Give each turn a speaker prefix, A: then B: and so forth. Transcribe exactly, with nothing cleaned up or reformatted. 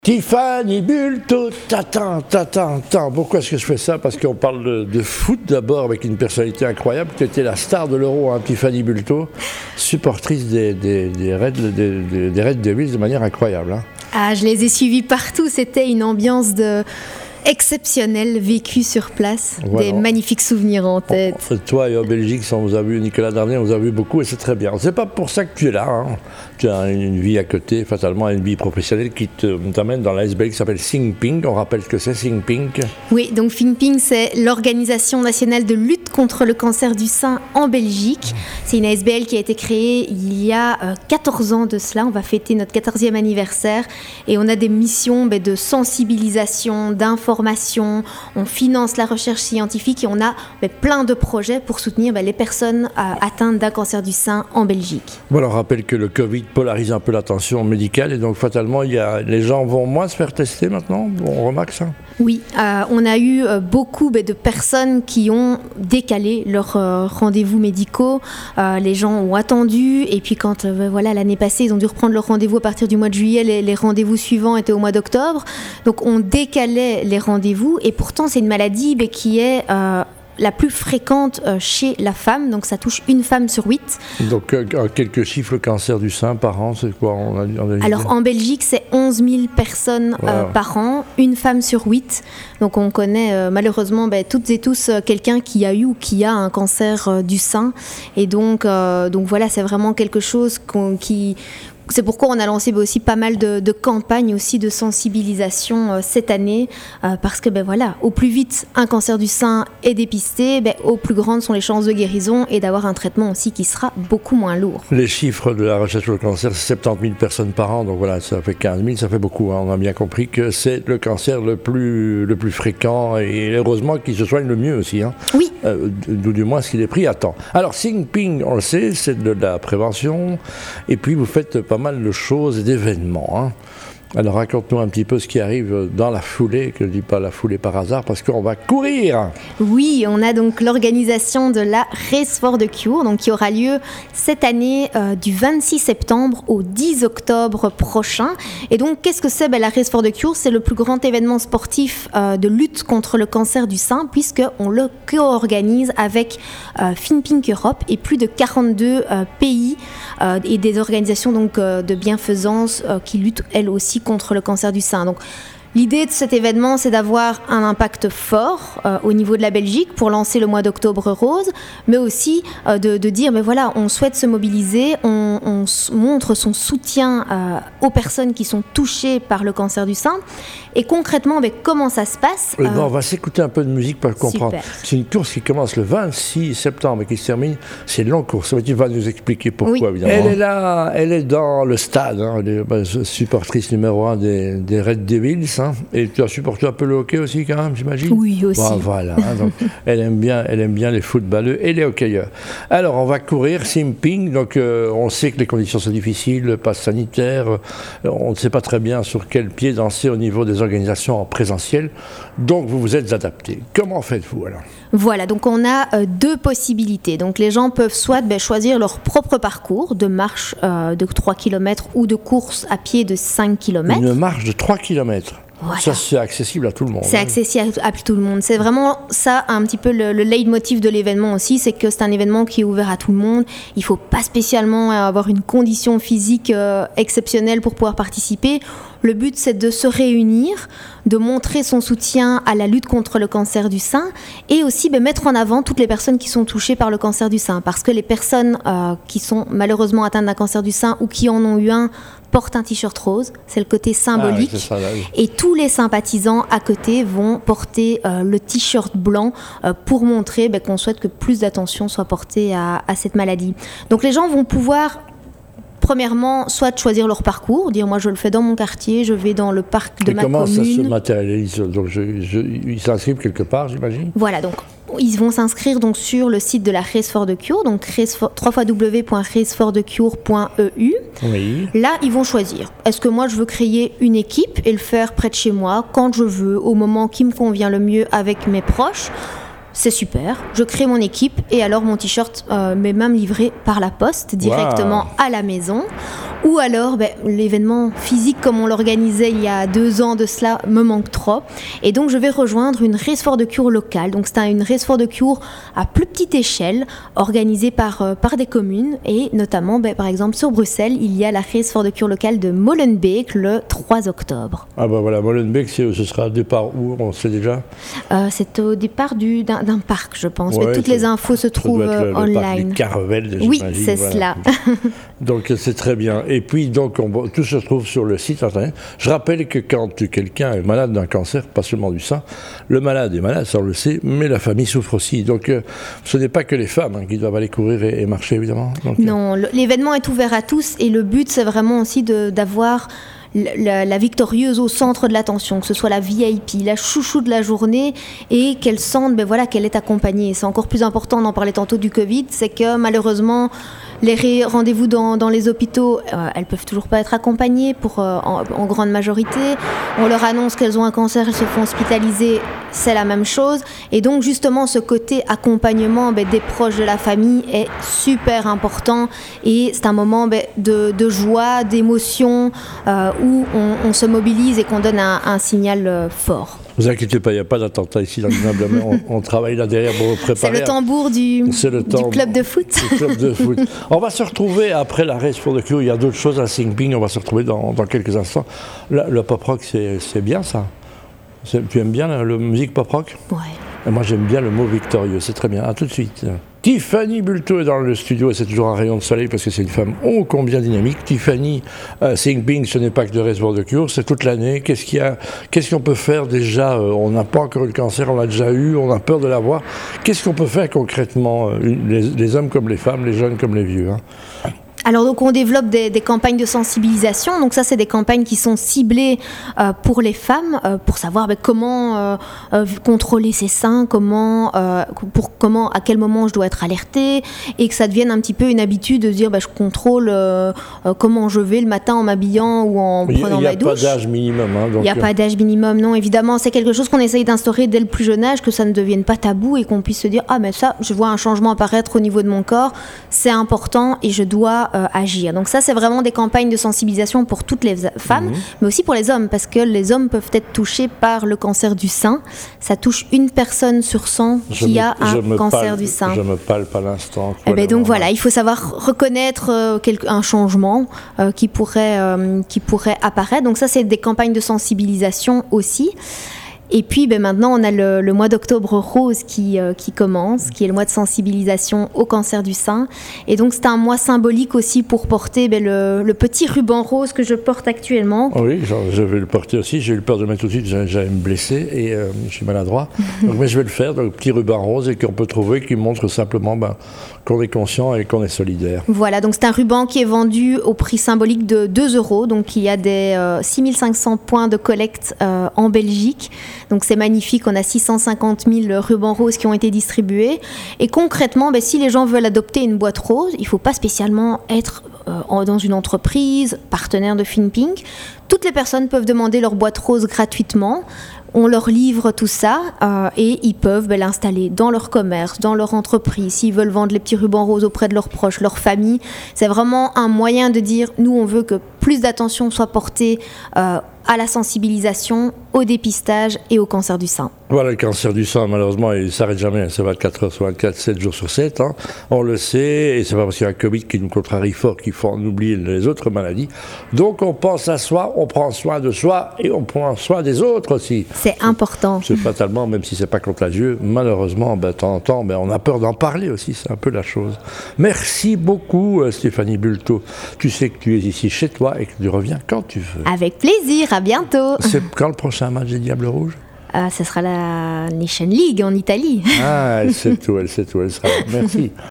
A: Tiffany Bulto, t'attends, t'attends, t'attends. Pourquoi est-ce que je fais ça? Parce qu'on parle de, de foot d'abord avec une personnalité incroyable. Tu étais la star de l'Euro, hein, Tiffany Bulto, supportrice des, des, des, Red, des, des, des Red Devils de manière incroyable. Hein.
B: Ah, je les ai suivis partout. C'était une ambiance de... exceptionnelle vécue sur place. Voilà. Des magnifiques souvenirs en tête.
A: Oh, toi et en Belgique, on vous a vu, Nicolas Darnier, on vous a vu beaucoup et c'est très bien. C'est pas pour ça que tu es là. Hein. Tu as une vie à côté, fatalement une vie professionnelle qui te, t'amène dans l'A S B L qui s'appelle Think Pink. On rappelle ce que c'est, Think Pink.
B: Oui, donc Think Pink, c'est l'Organisation nationale de lutte contre le cancer du sein en Belgique. C'est une A S B L qui a été créée il y a euh, quatorze ans de cela. On va fêter notre quatorzième anniversaire et on a des missions bah, de sensibilisation, d'information. On finance la recherche scientifique et on a bah, plein de projets pour soutenir bah, les personnes euh, atteintes d'un cancer du sein en Belgique.
A: Voilà, on rappelle que le Covid polarise un peu l'attention médicale et donc fatalement, il y a, les gens vont moins se faire tester maintenant. On remarque ça?
B: Oui, euh, on a eu euh, beaucoup bah, de personnes qui ont décalé leurs euh, rendez-vous médicaux. Euh, les gens ont attendu et puis quand euh, voilà, l'année passée, ils ont dû reprendre leur rendez-vous à partir du mois de juillet. Les, les rendez-vous suivants étaient au mois d'octobre. Donc on décalait les rendez-vous et pourtant c'est une maladie bah, qui est... Euh, la plus fréquente euh, chez la femme, donc ça touche une femme sur huit.
A: Donc euh, quelques chiffres, le cancer du sein par an, c'est quoi? on a, on a
B: Alors en Belgique, c'est onze mille personnes wow. euh, par an, une femme sur huit. Donc on connaît euh, malheureusement bah, toutes et tous euh, quelqu'un qui a eu ou qui a un cancer euh, du sein. Et donc, euh, donc voilà, c'est vraiment quelque chose qu'on, qui... C'est pourquoi on a lancé aussi pas mal de, de campagnes aussi de sensibilisation euh, cette année, euh, parce que ben voilà, au plus vite un cancer du sein est dépisté, ben, au plus grandes sont les chances de guérison et d'avoir un traitement aussi qui sera beaucoup moins lourd.
A: Les chiffres de la recherche sur le cancer, c'est soixante-dix mille personnes par an, donc voilà, ça fait quinze mille, ça fait beaucoup. Hein. On a bien compris que c'est le cancer le plus, le plus fréquent et heureusement qu'il se soigne le mieux aussi. Hein.
B: Oui.
A: Euh, du, du moins, ce qu'il est pris à temps. Alors, Think Pink, on le sait, c'est de la prévention et puis vous faites pas mal de choses et d'événements. Hein. Alors raconte-nous un petit peu ce qui arrive dans la foulée, que je ne dis pas la foulée par hasard, parce qu'on va courir.
B: Oui, on a donc l'organisation de la Race for the Cure, donc qui aura lieu cette année euh, du vingt-six septembre au dix octobre prochain. Et donc qu'est-ce que c'est? Ben, la Race for the Cure, c'est le plus grand événement sportif euh, de lutte contre le cancer du sein, puisqu'on le co-organise avec euh, Think Pink Europe et plus de quarante-deux euh, pays euh, et des organisations donc, euh, de bienfaisance euh, qui luttent elles aussi contre le cancer du sein. Donc, l'idée de cet événement, c'est d'avoir un impact fort euh, au niveau de la Belgique pour lancer le mois d'octobre rose, mais aussi euh, de, de dire, mais voilà, on souhaite se mobiliser, on, on s- montre son soutien euh, aux personnes qui sont touchées par le cancer du sein. Et concrètement, mais comment ça se passe?
A: euh, bon, On va s'écouter un peu de musique pour comprendre.
B: Super.
A: C'est une course qui commence le vingt-six septembre et qui se termine. C'est une longue course. Tu vas nous expliquer pourquoi,
B: oui.
A: évidemment. Elle est là, elle est dans le stade. Hein, elle est bah, supportrice numéro un des, des Red Devils. Hein, et tu as supporté un peu le hockey aussi, quand même, j'imagine?
B: Oui, aussi.
A: Bon, voilà. Hein, donc, elle aime bien, elle aime bien les footballeux et les hockeyeurs. Alors, on va courir, Think Pink. Donc, euh, on sait que les conditions sont difficiles, le pass sanitaire. Euh, on ne sait pas très bien sur quel pied danser au niveau des organisations en présentiel, donc vous vous êtes adapté. Comment faites-vous alors?
B: Voilà, donc on a euh, deux possibilités. Donc les gens peuvent soit ben, choisir leur propre parcours de marche euh, de trois kilomètres ou de course à pied de cinq kilomètres.
A: Une marche de trois kilomètres. Voilà. Ça, c'est accessible à tout le monde.
B: C'est hein. accessible à, à tout le monde. C'est vraiment ça, un petit peu le, le leitmotiv de l'événement aussi, c'est que c'est un événement qui est ouvert à tout le monde. Il ne faut pas spécialement avoir une condition physique euh, exceptionnelle pour pouvoir participer. Le but, c'est de se réunir, de montrer son soutien à la lutte contre le cancer du sein et aussi ben, mettre en avant toutes les personnes qui sont touchées par le cancer du sein. Parce que les personnes euh, qui sont malheureusement atteintes d'un cancer du sein ou qui en ont eu un portent un t-shirt rose, c'est le côté symbolique. Ah, oui, c'est ça, là, oui. Et tous les sympathisants à côté vont porter euh, le t-shirt blanc euh, pour montrer ben, qu'on souhaite que plus d'attention soit portée à, à cette maladie. Donc les gens vont pouvoir... Premièrement, soit choisir leur parcours, dire moi je le fais dans mon quartier, je vais dans le parc de
A: et
B: ma
A: comment
B: commune.
A: Comment ça se matérialise? Donc je, je, ils s'inscrivent quelque part, j'imagine?
B: Voilà, donc ils vont s'inscrire donc sur le site de la Race for the Cure, donc w w w point race for the cure point e u.
A: Oui.
B: Là, ils vont choisir. Est-ce que moi je veux créer une équipe et le faire près de chez moi, quand je veux, au moment qui me convient le mieux avec mes proches? C'est super, je crée mon équipe et alors mon t-shirt euh, m'est même livré par la poste directement wow. à la maison. ou alors ben, l'événement physique comme on l'organisait il y a deux ans de cela me manque trop, et donc je vais rejoindre une Race for the Cure locale. Donc c'est une Race for the Cure à plus petite échelle, organisée par, euh, par des communes, et notamment ben, par exemple sur Bruxelles il y a la Race for the Cure locale de Molenbeek le trois octobre.
A: Ah ben voilà, Molenbeek, ce sera au départ où, on sait déjà
B: euh, C'est au départ du, d'un, d'un parc, je pense, ouais, mais toutes ça, les infos se trouvent
A: le, le
B: online.
A: Parc des Caravelles,
B: oui, c'est voilà. Cela.
A: Donc c'est très bien. Et puis donc on, tout se trouve sur le site internet. Je rappelle que quand quelqu'un est malade d'un cancer, pas seulement du sein, le malade est malade, ça on le sait, mais la famille souffre aussi. Donc euh, ce n'est pas que les femmes hein, qui doivent aller courir et, et marcher évidemment. Donc,
B: non, euh... l'événement est ouvert à tous et le but c'est vraiment aussi de, d'avoir La, la victorieuse au centre de l'attention, que ce soit la V I P, la chouchou de la journée, et qu'elle sente ben voilà, qu'elle est accompagnée. C'est encore plus important, on en parlait tantôt du Covid, c'est que malheureusement les rendez-vous dans, dans les hôpitaux, euh, elles peuvent toujours pas être accompagnées pour, euh, en, en grande majorité. On leur annonce qu'elles ont un cancer, elles se font hospitaliser, c'est la même chose. Et donc justement ce côté accompagnement ben, des proches de la famille est super important, et c'est un moment ben, de, de joie, d'émotion, euh, où on, on se mobilise et qu'on donne un, un signal euh, fort.
A: Ne vous inquiétez pas, il n'y a pas d'attentat ici dans l'immeuble, on, on travaille là derrière pour préparer.
B: C'est le tambour du,
A: le
B: tambour, du club de foot.
A: Du club de foot. On va se retrouver après la Race for the Cure, il y a d'autres choses à Singping, on va se retrouver dans, dans quelques instants. Le, le pop rock, c'est, c'est bien ça. C'est, tu aimes bien la, la musique pop rock ?
B: Ouais.
A: Et moi j'aime bien le mot victorieux, c'est très bien. À tout de suite. Tiffany Bulto est dans le studio et c'est toujours un rayon de soleil parce que c'est une femme ô combien dynamique. Tiffany, euh, Singping, ce n'est pas que de Race for the Cure, c'est toute l'année. Qu'est-ce qu'il y a, qu'est-ce qu'on peut faire déjà euh, on n'a pas encore eu le cancer, on l'a déjà eu, on a peur de l'avoir. Qu'est-ce qu'on peut faire concrètement, euh, les, les hommes comme les femmes, les jeunes comme les vieux hein.
B: Alors donc on développe des, des campagnes de sensibilisation, donc ça c'est des campagnes qui sont ciblées euh, pour les femmes, euh, pour savoir ben, comment euh, euh, contrôler ses seins, comment, euh, pour, comment, à quel moment je dois être alertée, et que ça devienne un petit peu une habitude de se dire ben, je contrôle euh, euh, comment je vais le matin en m'habillant ou en prenant ma douche.
A: Il n'y a pas d'âge minimum. Hein,
B: Il n'y a euh... pas d'âge minimum, non évidemment, c'est quelque chose qu'on essaye d'instaurer dès le plus jeune âge, que ça ne devienne pas tabou et qu'on puisse se dire ah mais ça je vois un changement apparaître au niveau de mon corps, c'est important et je dois Euh, agir. Donc ça c'est vraiment des campagnes de sensibilisation pour toutes les femmes, mmh. mais aussi pour les hommes, parce que les hommes peuvent être touchés par le cancer du sein. Ça touche une personne sur cent je qui me, a un cancer
A: palpe,
B: du sein.
A: Je me palpe à l'instant.
B: Eh ben donc voilà, il faut savoir reconnaître euh, quelque, un changement euh, qui, pourrait, euh, qui pourrait apparaître. Donc ça c'est des campagnes de sensibilisation aussi. Et puis ben maintenant, on a le, le mois d'octobre rose qui, euh, qui commence, qui est le mois de sensibilisation au cancer du sein. Et donc, c'est un mois symbolique aussi pour porter ben, le, le petit ruban rose que je porte actuellement.
A: Oui, genre, je vais le porter aussi. J'ai eu peur de le mettre tout de suite, j'allais me blesser et euh, je suis maladroit. Donc, mais je vais le faire, donc, le petit ruban rose et qu'on peut trouver, qui montre simplement ben, qu'on est conscient et qu'on est solidaire.
B: Voilà, donc c'est un ruban qui est vendu au prix symbolique de deux euros. Donc, il y a des euh, six mille cinq cents points de collecte euh, en Belgique. Donc c'est magnifique, on a six cent cinquante mille rubans roses qui ont été distribués. Et concrètement, ben, si les gens veulent adopter une boîte rose, il ne faut pas spécialement être euh, dans une entreprise, partenaire de Finpink. Toutes les personnes peuvent demander leur boîte rose gratuitement. On leur livre tout ça euh, et ils peuvent ben, l'installer dans leur commerce, dans leur entreprise. S'ils veulent vendre les petits rubans roses auprès de leurs proches, leur famille, c'est vraiment un moyen de dire nous on veut que plus d'attention soit portée euh, à la sensibilisation, au dépistage et au cancer du sein.
A: Voilà, le cancer du sein, malheureusement, il ne s'arrête jamais. C'est vingt-quatre heures sur vingt-quatre, sept jours sur sept. Hein. On le sait, et c'est pas parce qu'il y a un Covid qui nous contrarie fort qu'il faut en oublier les autres maladies. Donc on pense à soi, on prend soin de soi et on prend soin des autres aussi.
B: C'est important.
A: C'est fatalement, même si c'est pas contagieux, malheureusement, ben, de temps en temps, ben, on a peur d'en parler aussi, c'est un peu la chose. Merci beaucoup, Stéphanie Bulto. Tu sais que tu es ici chez toi et que tu reviens quand tu veux.
B: Avec plaisir, à bientôt.
A: C'est quand le prochain match des Diables Rouges ?
B: Euh, ce sera la Nation League en Italie.
A: Ah, elle sait tout, elle sait tout, elle sera là. Merci.